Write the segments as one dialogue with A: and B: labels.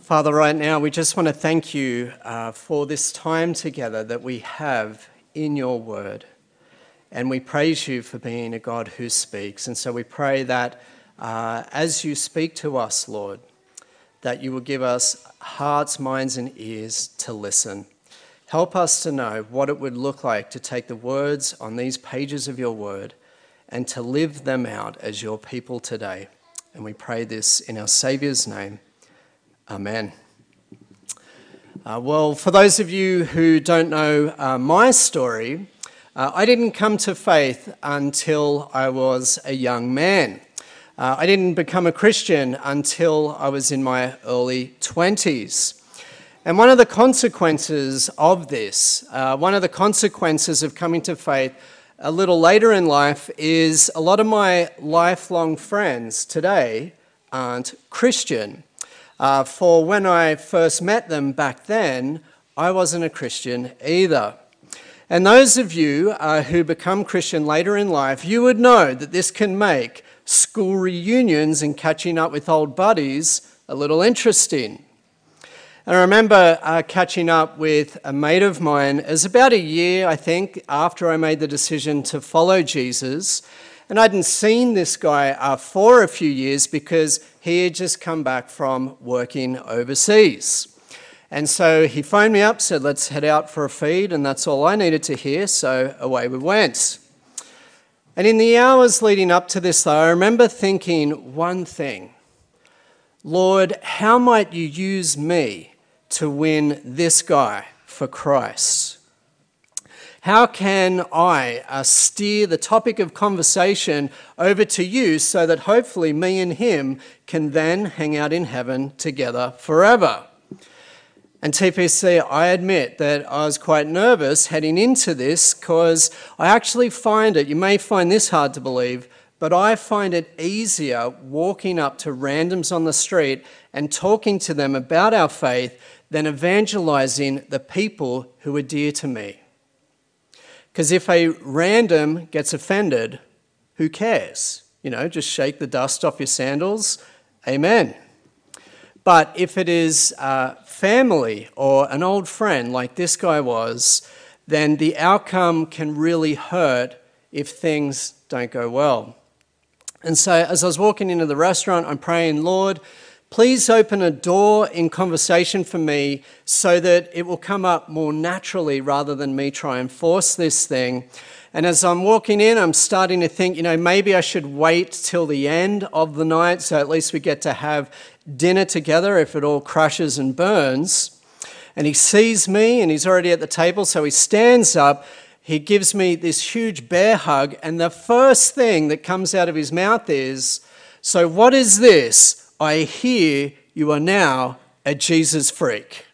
A: Father, right now we just want to thank you for this time together that we have in your word. And we praise you for being a God who speaks. And so we pray that as you speak to us, Lord, that you will give us hearts, minds, and ears to listen. Help us to know what it would look like to take the words on these pages of your word and to live them out as your people today. And we pray this in our Saviour's name. Amen. Well, for those of you who don't know my story, I didn't come to faith until I was a young man. I didn't become a Christian until I was in my early 20s. And one of the consequences of this, one of the consequences of coming to faith a little later in life is a lot of my lifelong friends today aren't Christian. For when I first met them back then, I wasn't a Christian either. And those of you who become Christian later in life, you would know that this can make school reunions and catching up with old buddies a little interesting. And I remember catching up with a mate of mine. It was about a year, I think, after I made the decision to follow Jesus. And I hadn't seen this guy for a few years because he had just come back from working overseas. And so he phoned me up, said, let's head out for a feed, and that's all I needed to hear, so away we went. And in the hours leading up to this, though, I remember thinking one thing. Lord, how might you use me to win this guy for Christ? How can I steer the topic of conversation over to you so that hopefully me and him can then hang out in heaven together forever? And TPC, I admit that I was quite nervous heading into this because I actually find it, you may find this hard to believe, but I find it easier walking up to randoms on the street and talking to them about our faith than evangelizing the people who are dear to me. Because if a random gets offended, who cares? You know, just shake the dust off your sandals. Amen. But if it is family or an old friend like this guy was, then the outcome can really hurt if things don't go well. And so as I was walking into the restaurant, I'm praying, Lord, please open a door in conversation for me so that it will come up more naturally rather than me try and force this thing. And as I'm walking in, I'm starting to think, maybe I should wait till the end of the night so at least we get to have dinner together if it all crashes and burns. And he sees me and he's already at the table, so he stands up. He gives me this huge bear hug, and the first thing that comes out of his mouth is, so what is this? I hear you are now a Jesus freak.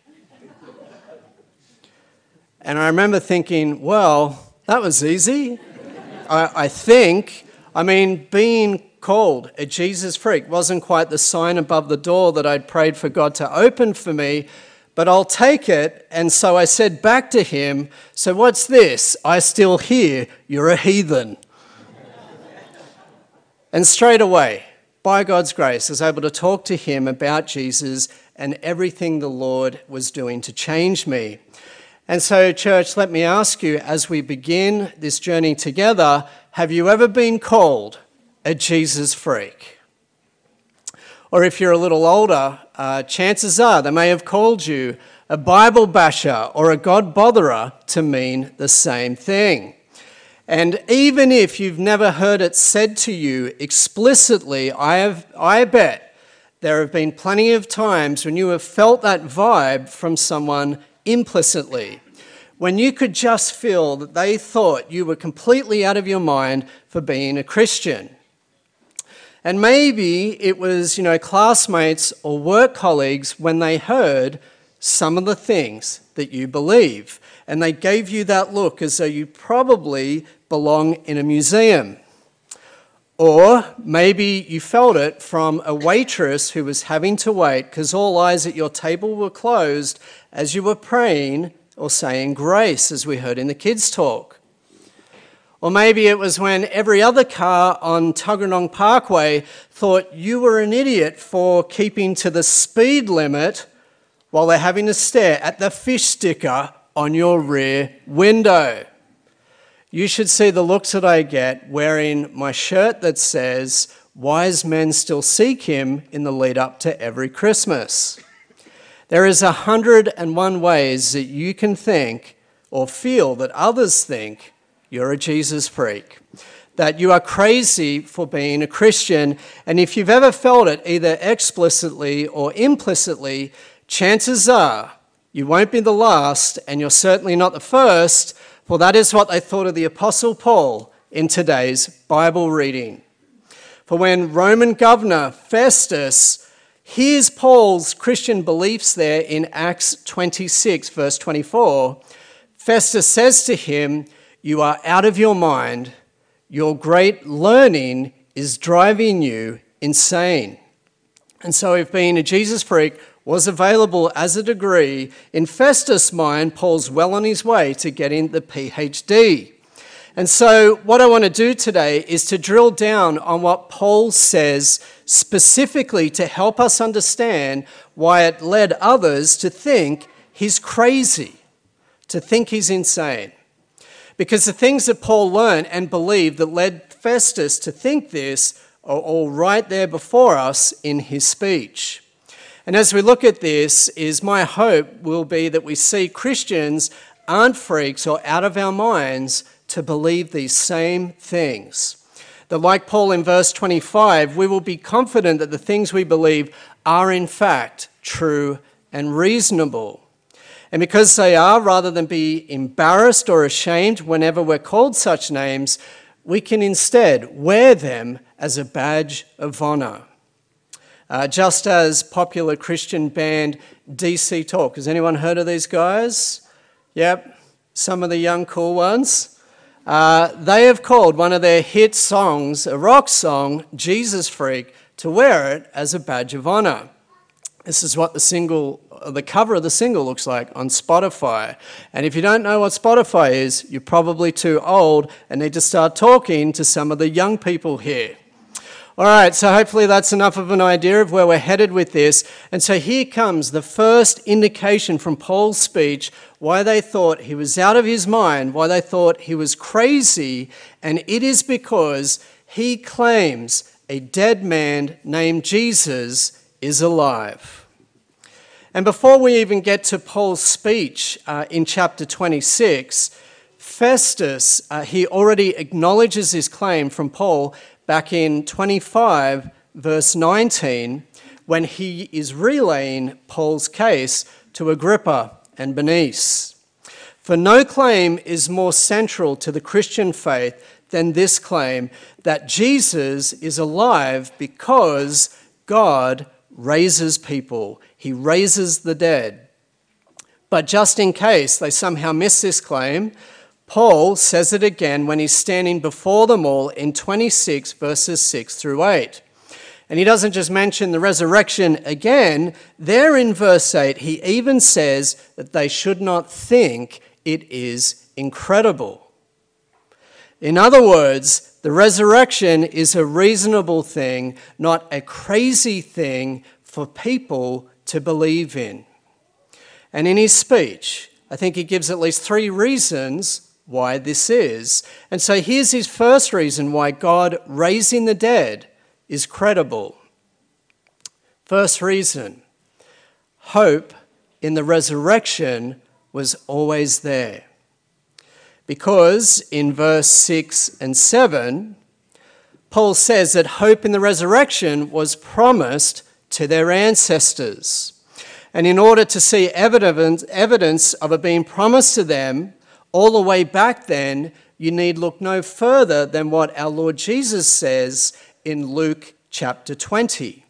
A: And I remember thinking, well, that was easy. I think, being called a Jesus freak wasn't quite the sign above the door that I'd prayed for God to open for me, but I'll take it. And so I said back to him, so what's this? I still hear you're a heathen. And straight away, by God's grace, I was able to talk to him about Jesus and everything the Lord was doing to change me. And so, church, let me ask you, as we begin this journey together, have you ever been called a Jesus freak? Or if you're a little older, chances are they may have called you a Bible basher or a God botherer to mean the same thing. And even if you've never heard it said to you explicitly, I bet there have been plenty of times when you have felt that vibe from someone implicitly, when you could just feel that they thought you were completely out of your mind for being a Christian. And maybe it was, classmates or work colleagues when they heard some of the things that you believe, and they gave you that look as though you probably belong in a museum. Or maybe you felt it from a waitress who was having to wait because all eyes at your table were closed as you were praying or saying grace, as we heard in the kids' talk. Or maybe it was when every other car on Tuggeranong Parkway thought you were an idiot for keeping to the speed limit while they're having to stare at the fish sticker on your rear window. You should see the looks that I get wearing my shirt that says, "Wise men still seek him," in the lead up to every Christmas. There is 101 ways that you can think or feel that others think you're a Jesus freak, that you are crazy for being a Christian. And if you've ever felt it, either explicitly or implicitly, chances are you won't be the last, and you're certainly not the first, for that is what they thought of the Apostle Paul in today's Bible reading. For when Roman governor Festus hears Paul's Christian beliefs there in Acts 26, verse 24, Festus says to him, "You are out of your mind. Your great learning is driving you insane." And so if being a Jesus freak was available as a degree, in Festus' mind, Paul's well on his way to getting the PhD. And so what I want to do today is to drill down on what Paul says specifically to help us understand why it led others to think he's crazy, to think he's insane. Because the things that Paul learned and believed that led Festus to think this are all right there before us in his speech. And as we look at this, my hope will be that we see Christians aren't freaks or out of our minds to believe these same things. That like Paul in verse 25, we will be confident that the things we believe are in fact true and reasonable. And because they are, rather than be embarrassed or ashamed whenever we're called such names, we can instead wear them as a badge of honor. Just as popular Christian band DC Talk. Has anyone heard of these guys? Yep, some of the young cool ones. They have called one of their hit songs, a rock song, Jesus Freak, to wear it as a badge of honor. This is what the cover of the single looks like on Spotify. And if you don't know what Spotify is, you're probably too old and need to start talking to some of the young people here. All right, so hopefully that's enough of an idea of where we're headed with this. And so here comes the first indication from Paul's speech why they thought he was out of his mind, why they thought he was crazy, and it is because he claims a dead man named Jesus is alive. And before we even get to Paul's speech in chapter 26, Festus, he already acknowledges his claim from Paul back in 25, verse 19, when he is relaying Paul's case to Agrippa and Bernice. For no claim is more central to the Christian faith than this claim that Jesus is alive because God raises people. He raises the dead. But just in case they somehow miss this claim, Paul says it again when he's standing before them all in 26 verses 6 through 8. And he doesn't just mention the resurrection again. There in verse 8, he even says that they should not think it is incredible. In other words, the resurrection is a reasonable thing, not a crazy thing for people to believe in. And in his speech, I think he gives at least 3 reasons why this is. And so here's his first reason why God raising the dead is credible. First reason, hope in the resurrection was always there. Because in verse 6 and 7, Paul says that hope in the resurrection was promised to their ancestors. And in order to see evidence of it being promised to them, all the way back then, you need look no further than what our Lord Jesus says in Luke chapter 20.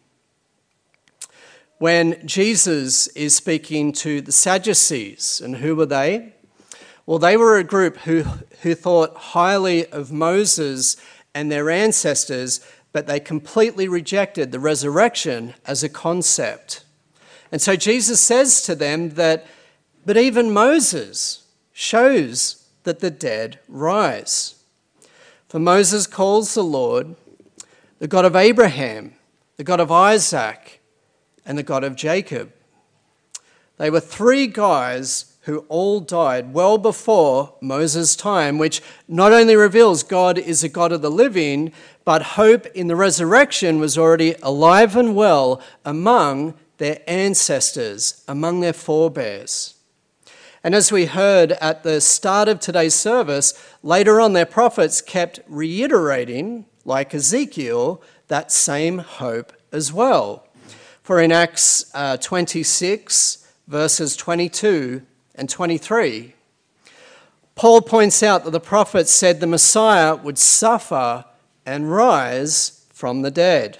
A: When Jesus is speaking to the Sadducees, and who were they? Well, they were a group who thought highly of Moses and their ancestors, but they completely rejected the resurrection as a concept. And so Jesus says to them that, but even Moses shows that the dead rise. For Moses calls the Lord the God of Abraham, the God of Isaac, and the God of Jacob. They were three guys who all died well before Moses' time, which not only reveals God is a God of the living, but hope in the resurrection was already alive and well among their ancestors, among their forebears. And as we heard at the start of today's service, later on their prophets kept reiterating, like Ezekiel, that same hope as well. For in Acts 26, verses 22 and 23, Paul points out that the prophets said the Messiah would suffer and rise from the dead.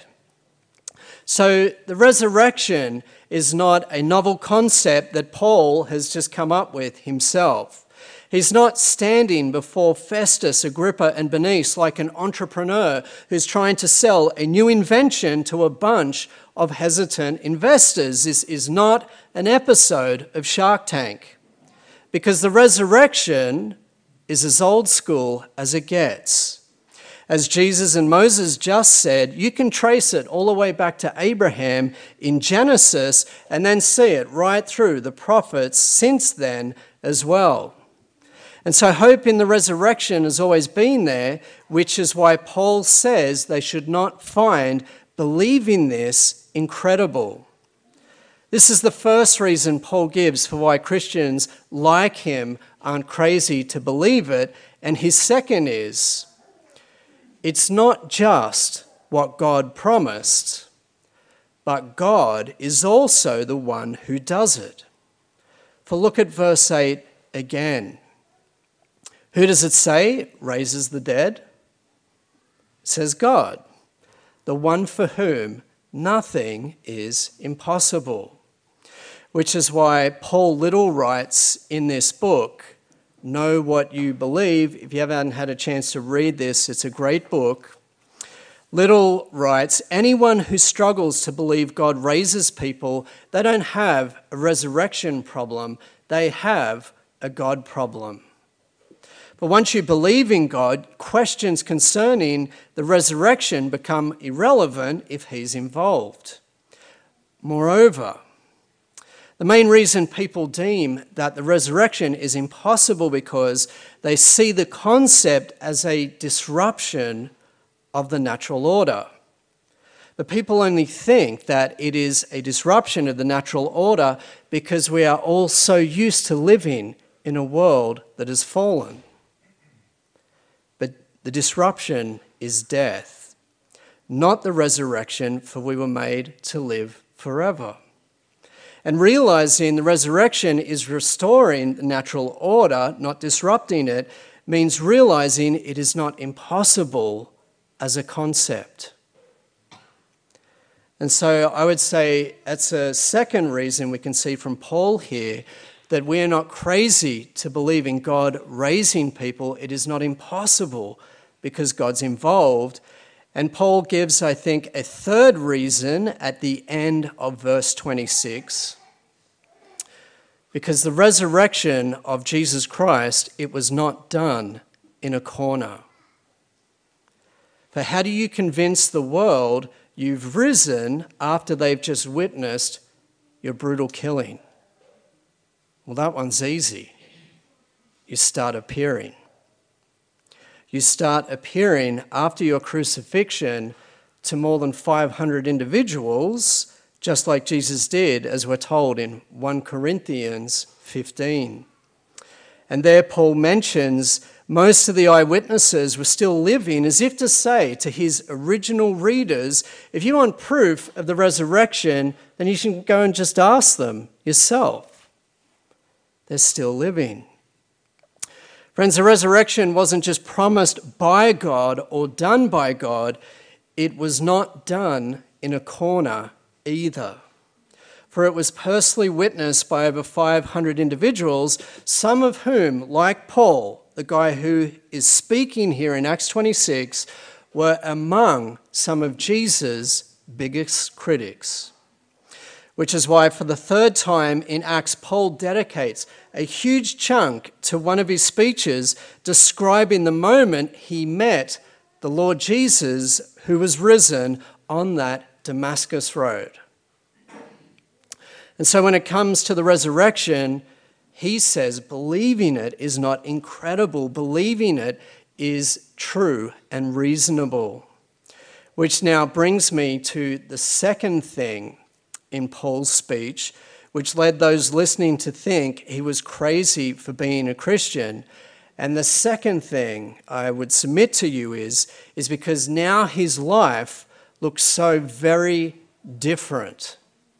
A: So the resurrection is not a novel concept that Paul has just come up with himself. He's not standing before Festus, Agrippa, and Bernice like an entrepreneur who's trying to sell a new invention to a bunch of hesitant investors. This is not an episode of Shark Tank, because the resurrection is as old school as it gets. As Jesus and Moses just said, you can trace it all the way back to Abraham in Genesis and then see it right through the prophets since then as well. And so hope in the resurrection has always been there, which is why Paul says they should not find believing this incredible. This is the first reason Paul gives for why Christians like him aren't crazy to believe it. And his second is, it's not just what God promised, but God is also the one who does it. For look at verse 8 again. Who does it say raises the dead? It says God, the one for whom nothing is impossible. Which is why Paul Little writes in this book, Know What You Believe. If you haven't had a chance to read this, it's a great book. Little writes, anyone who struggles to believe God raises people, they don't have a resurrection problem, they have a God problem. But once you believe in God, questions concerning the resurrection become irrelevant if he's involved. Moreover, the main reason people deem that the resurrection is impossible because they see the concept as a disruption of the natural order. But people only think that it is a disruption of the natural order because we are all so used to living in a world that has fallen. But the disruption is death, not the resurrection, for we were made to live forever. And realizing the resurrection is restoring the natural order, not disrupting it, means realizing it is not impossible as a concept. And so I would say that's a second reason we can see from Paul here that we are not crazy to believe in God raising people. It is not impossible because God's involved. And Paul gives, I think, a third reason at the end of verse 26. Because the resurrection of Jesus Christ, it was not done in a corner. For how do you convince the world you've risen after they've just witnessed your brutal killing? Well, that one's easy. You start appearing. You start appearing after your crucifixion to more than 500 individuals, just like Jesus did, as we're told in 1 Corinthians 15. And there Paul mentions most of the eyewitnesses were still living, as if to say to his original readers, if you want proof of the resurrection, then you should go and just ask them yourself. They're still living. Friends, the resurrection wasn't just promised by God or done by God. It was not done in a corner either. For it was personally witnessed by over 500 individuals, some of whom, like Paul, the guy who is speaking here in Acts 26, were among some of Jesus' biggest critics. Which is why for the third time in Acts, Paul dedicates a huge chunk to one of his speeches describing the moment he met the Lord Jesus who was risen on that Damascus road. And so when it comes to the resurrection, he says believing it is not incredible. Believing it is true and reasonable. Which now brings me to the second thing in Paul's speech, which led those listening to think he was crazy for being a Christian. And the second thing I would submit to you is because now his life looks so very different.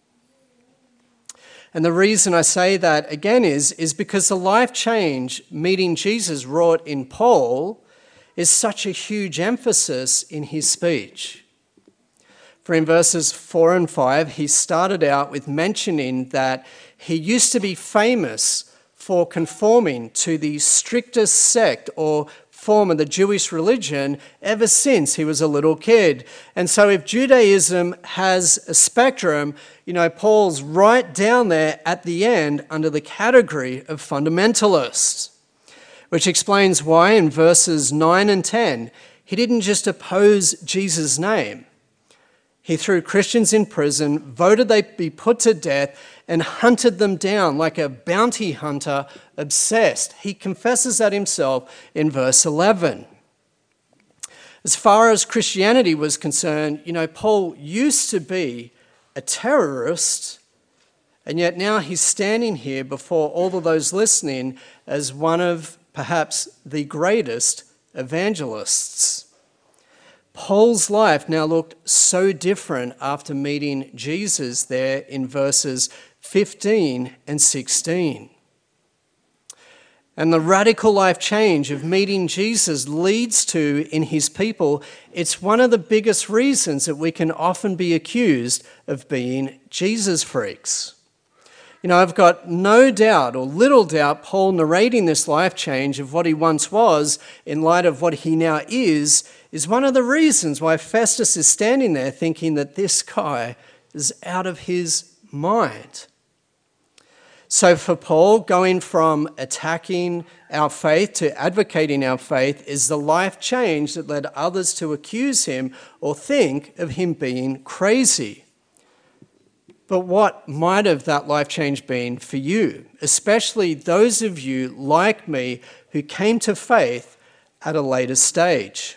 A: And the reason I say that again is because the life change meeting Jesus wrought in Paul is such a huge emphasis in his speech. For in verses 4 and 5, he started out with mentioning that he used to be famous for conforming to the strictest sect or form of the Jewish religion ever since he was a little kid. And so if Judaism has a spectrum, Paul's right down there at the end under the category of fundamentalists. Which explains why in verses 9 and 10, he didn't just oppose Jesus' name. He threw Christians in prison, voted they be put to death, and hunted them down like a bounty hunter obsessed. He confesses that himself in verse 11. As far as Christianity was concerned, Paul used to be a terrorist, and yet now he's standing here before all of those listening as one of perhaps the greatest evangelists. Paul's life now looked so different after meeting Jesus there in verses 15 and 16. And the radical life change of meeting Jesus leads to in his people, it's one of the biggest reasons that we can often be accused of being Jesus freaks. I've got no doubt or little doubt Paul narrating this life change of what he once was in light of what he now is one of the reasons why Festus is standing there thinking that this guy is out of his mind. So for Paul, going from attacking our faith to advocating our faith is the life change that led others to accuse him or think of him being crazy. But what might have that life change been for you, especially those of you like me who came to faith at a later stage?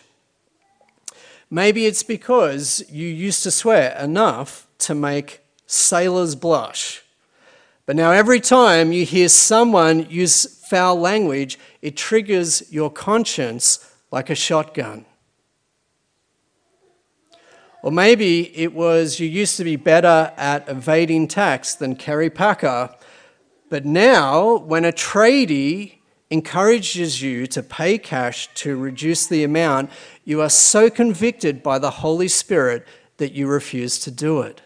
A: Maybe it's because you used to swear enough to make sailors blush. But now every time you hear someone use foul language, it triggers your conscience like a shotgun. Or maybe it was you used to be better at evading tax than Kerry Packer, but now when a tradie encourages you to pay cash to reduce the amount, you are so convicted by the Holy Spirit that you refuse to do it.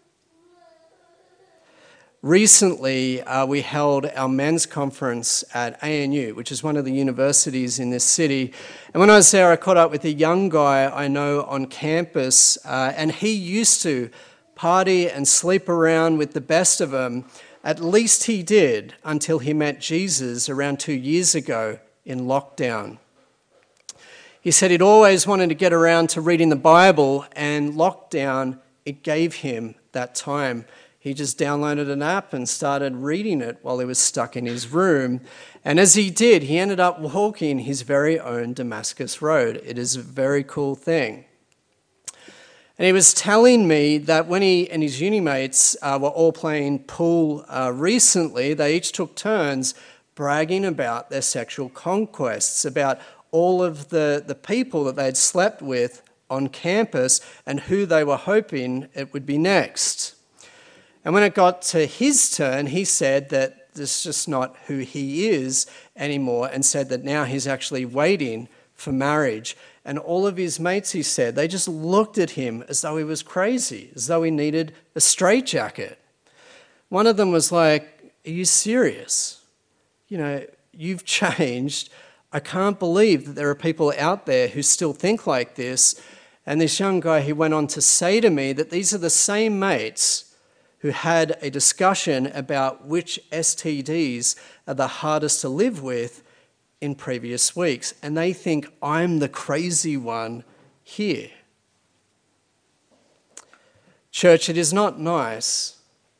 A: Recently, we held our men's conference at ANU, which is one of the universities in this city. And when I was there, I caught up with a young guy I know on campus, and he used to party and sleep around with the best of them. At least he did until he met Jesus around 2 years ago in lockdown. He said he'd always wanted to get around to reading the Bible, and lockdown, it gave him that time. He just downloaded an app and started reading it while he was stuck in his room. And as he did, he ended up walking his very own Damascus Road. It is a very cool thing. And he was telling me that when he and his uni mates were all playing pool recently, they each took turns bragging about their sexual conquests, about all of the people that they'd slept with on campus and who they were hoping it would be next. And when it got to his turn, he said that this is just not who he is anymore, and said that now he's actually waiting for marriage. And all of his mates, he said, they just looked at him as though he was crazy, as though he needed a straitjacket. One of them was like, "Are you serious? You've changed. I can't believe that there are people out there who still think like this." And this young guy, he went on to say to me that these are the same mates who had a discussion about which STDs are the hardest to live with in previous weeks. And they think I'm the crazy one here. Church, it is not nice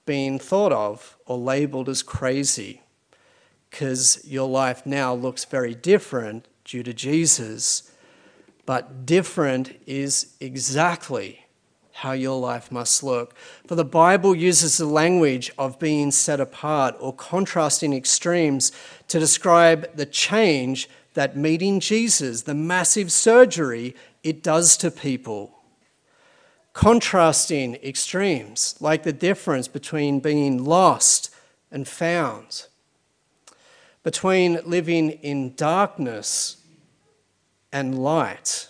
A: being thought of or labelled as crazy, because your life now looks very different due to Jesus. But different is exactly how your life must look. For the Bible uses the language of being set apart or contrasting extremes to describe the change that meeting Jesus, the massive surgery it does to people. Contrasting extremes, like the difference between being lost and found, between living in darkness and light,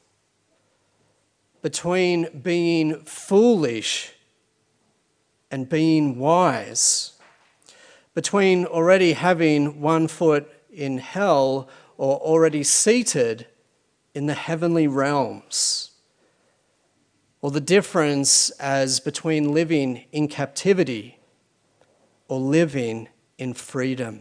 A: between being foolish and being wise, between already having one foot in hell or already seated in the heavenly realms, or the difference as between living in captivity or living in freedom.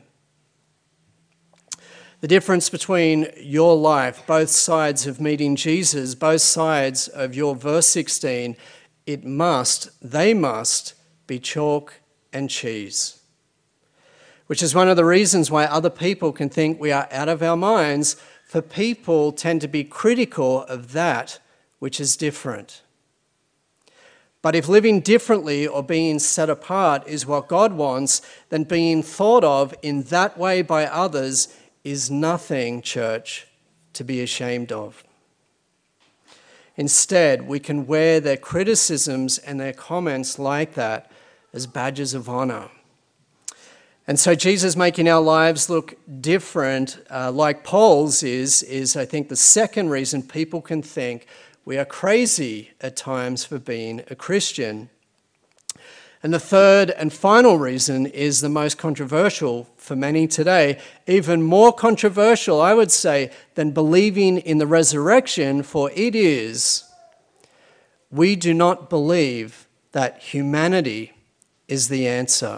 A: The difference between your life, both sides of meeting Jesus, both sides of your verse 16, they must be chalk and cheese. Which is one of the reasons why other people can think we are out of our minds, for people tend to be critical of that which is different. But if living differently or being set apart is what God wants, then being thought of in that way by others is nothing, church, to be ashamed of. Instead, we can wear their criticisms and their comments like that as badges of honor. And so Jesus making our lives look different, like Paul's is I think the second reason people can think we are crazy at times for being a Christian. And the third and final reason is the most controversial for many today, even more controversial, I would say, than believing in the resurrection, for it is, we do not believe that humanity is the answer.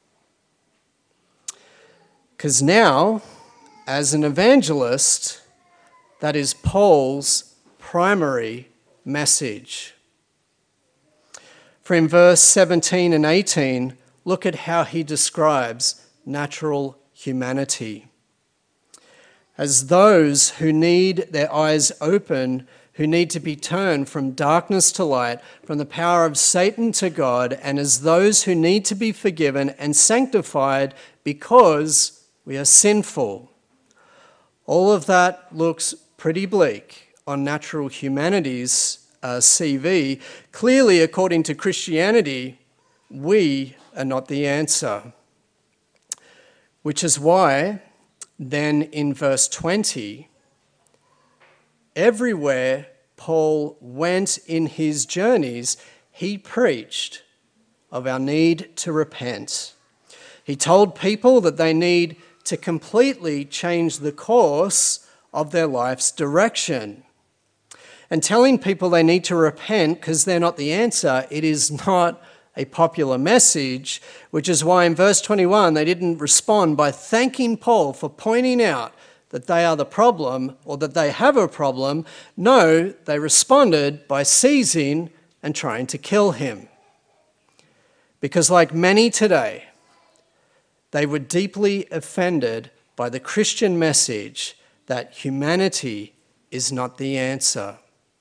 A: Because now, as an evangelist, that is Paul's primary message. For in verse 17 and 18, look at how he describes natural humanity. As those who need their eyes open, who need to be turned from darkness to light, from the power of Satan to God, and as those who need to be forgiven and sanctified because we are sinful. All of that looks pretty bleak on natural humanity's CV. Clearly, according to Christianity, we are not the answer. Which is why, then in verse 20, everywhere Paul went in his journeys, he preached of our need to repent. He told people that they need to completely change the course of their life's direction. And telling people they need to repent because they're not the answer, it is not a popular message, which is why in verse 21 they didn't respond by thanking Paul for pointing out that they are the problem or that they have a problem. No, they responded by seizing and trying to kill him. Because like many today, they were deeply offended by the Christian message that humanity is not the answer.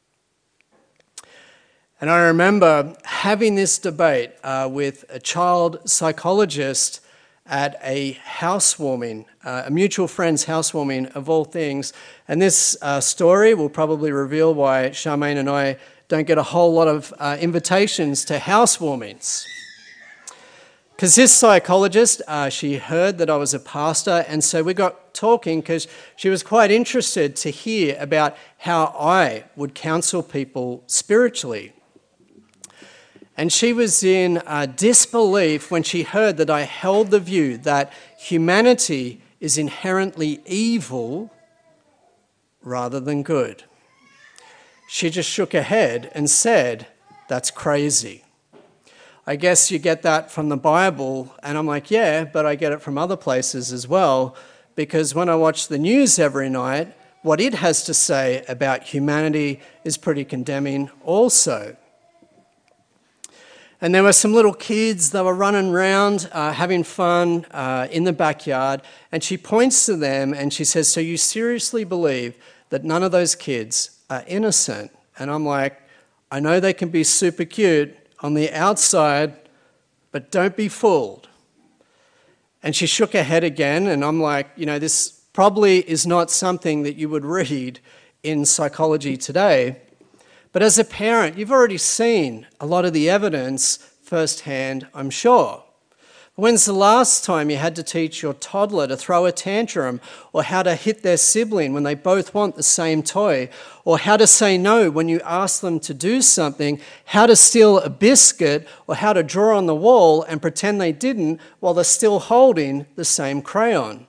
A: And I remember having this debate with a child psychologist at a housewarming, a mutual friend's housewarming of all things. And this story will probably reveal why Charmaine and I don't get a whole lot of invitations to housewarmings. Because this psychologist, she heard that I was a pastor, and so we got talking because she was quite interested to hear about how I would counsel people spiritually. And she was in disbelief when she heard that I held the view that humanity is inherently evil rather than good. She just shook her head and said, "That's crazy. I guess you get that from the Bible." And I'm like, yeah, but I get it from other places as well, because when I watch the news every night, what it has to say about humanity is pretty condemning also. And there were some little kids, they were running around, having fun in the backyard. And she points to them and she says, "So you seriously believe that none of those kids are innocent?" And I'm like, I know they can be super cute on the outside, but don't be fooled. And she shook her head again, and I'm like, this probably is not something that you would read in psychology today. But as a parent, you've already seen a lot of the evidence firsthand, I'm sure. When's the last time you had to teach your toddler to throw a tantrum, or how to hit their sibling when they both want the same toy, or how to say no when you ask them to do something, how to steal a biscuit, or how to draw on the wall and pretend they didn't while they're still holding the same crayon?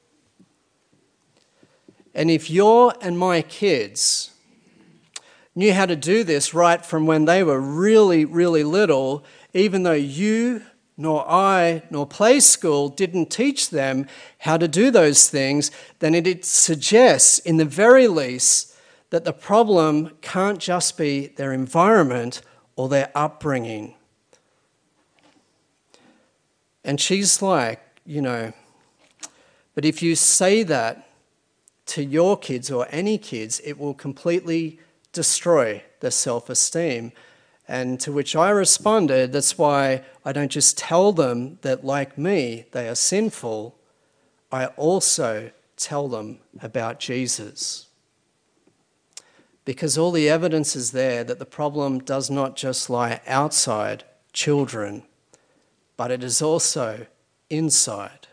A: And if your and my kids knew how to do this right from when they were really, really little, even though you, nor I, nor Play School didn't teach them how to do those things, then it suggests, in the very least, that the problem can't just be their environment or their upbringing. And she's like, but if you say that to your kids or any kids, it will completely destroy their self-esteem. And to which I responded, that's why I don't just tell them that, like me, they are sinful. I also tell them about Jesus. Because all the evidence is there that the problem does not just lie outside children, but it is also inside.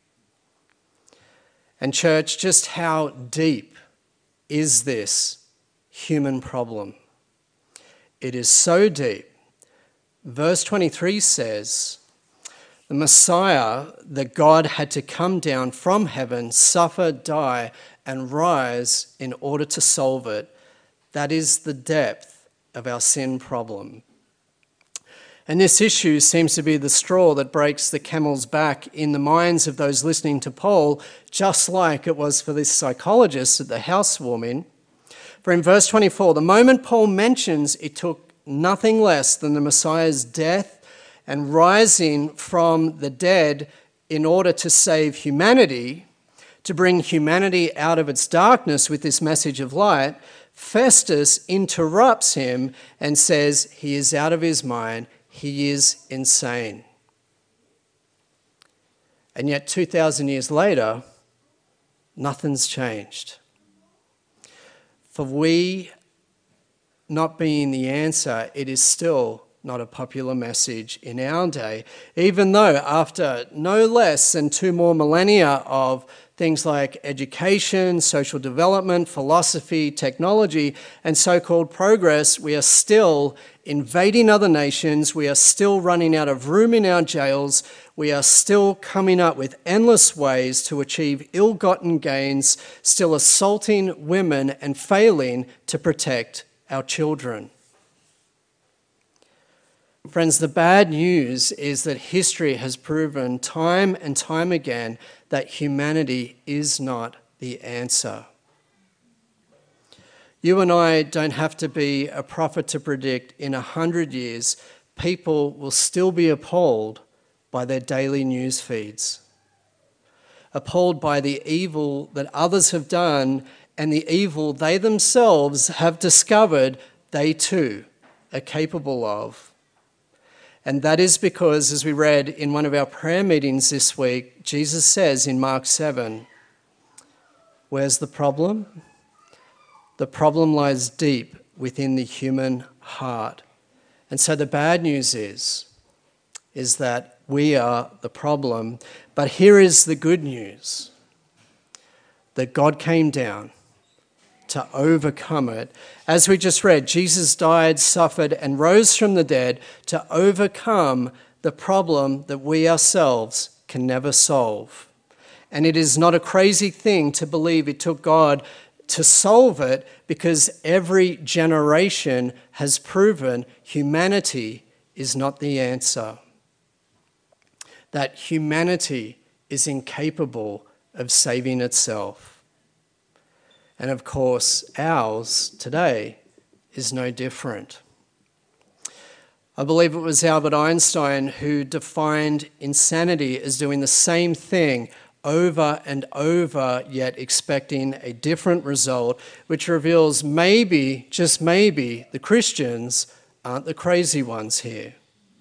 A: And church, just how deep is this human problem? It is so deep. Verse 23 says, the Messiah, that God had to come down from heaven, suffer, die, and rise in order to solve it. That is the depth of our sin problem. And this issue seems to be the straw that breaks the camel's back in the minds of those listening to Paul, just like it was for this psychologist at the housewarming. For in verse 24, the moment Paul mentions it took nothing less than the Messiah's death and rising from the dead in order to save humanity, to bring humanity out of its darkness with this message of light, Festus interrupts him and says he is out of his mind, he is insane. And yet 2,000 years later, nothing's changed. For we not being the answer, it is still not a popular message in our day, even though after no less than 2 more millennia of things like education, social development, philosophy, technology, and so-called progress, we are still invading other nations, we are still running out of room in our jails, we are still coming up with endless ways to achieve ill-gotten gains, still assaulting women and failing to protect our children. Friends, the bad news is that history has proven time and time again that humanity is not the answer. You and I don't have to be a prophet to predict in 100 years people will still be appalled by their daily news feeds, appalled by the evil that others have done and the evil they themselves have discovered they too are capable of. And that is because, as we read in one of our prayer meetings this week, Jesus says in Mark 7, where's the problem? The problem lies deep within the human heart. And so the bad news is that we are the problem. But here is the good news, that God came down to overcome it. As we just read, Jesus died, suffered, and rose from the dead to overcome the problem that we ourselves can never solve. And it is not a crazy thing to believe it took God to solve it, because every generation has proven humanity is not the answer. That humanity is incapable of saving itself. And of course, ours today is no different. I believe it was Albert Einstein who defined insanity as doing the same thing over and over, yet expecting a different result, which reveals maybe, just maybe, the Christians aren't the crazy ones here.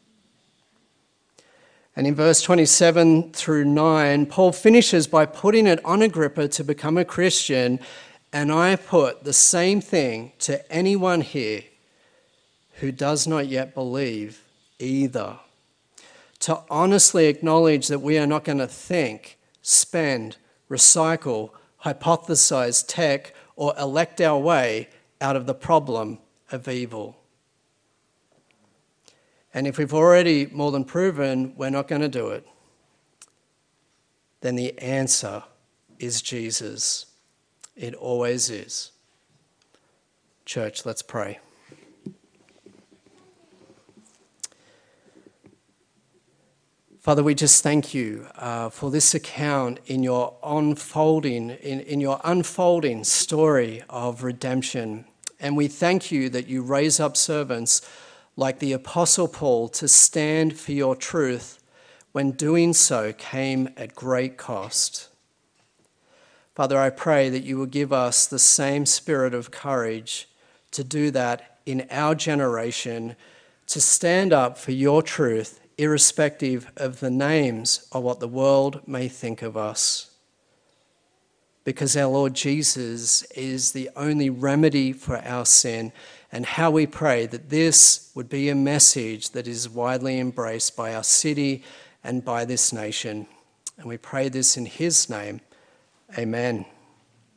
A: And in verse 27 through 9, Paul finishes by putting it on Agrippa to become a Christian, and I put the same thing to anyone here who does not yet believe either. To honestly acknowledge that we are not going to think, spend, recycle, hypothesize, tech, or elect our way out of the problem of evil. And if we've already more than proven we're not going to do it, then the answer is Jesus. It always is. Church, let's pray. Father, we just thank you for this account in your unfolding story of redemption. And we thank you that you raise up servants like the Apostle Paul to stand for your truth when doing so came at great cost. Father, I pray that you will give us the same spirit of courage to do that in our generation, to stand up for your truth irrespective of the names or what the world may think of us. Because our Lord Jesus is the only remedy for our sin, and how we pray that this would be a message that is widely embraced by our city and by this nation. And we pray this in his name. Amen.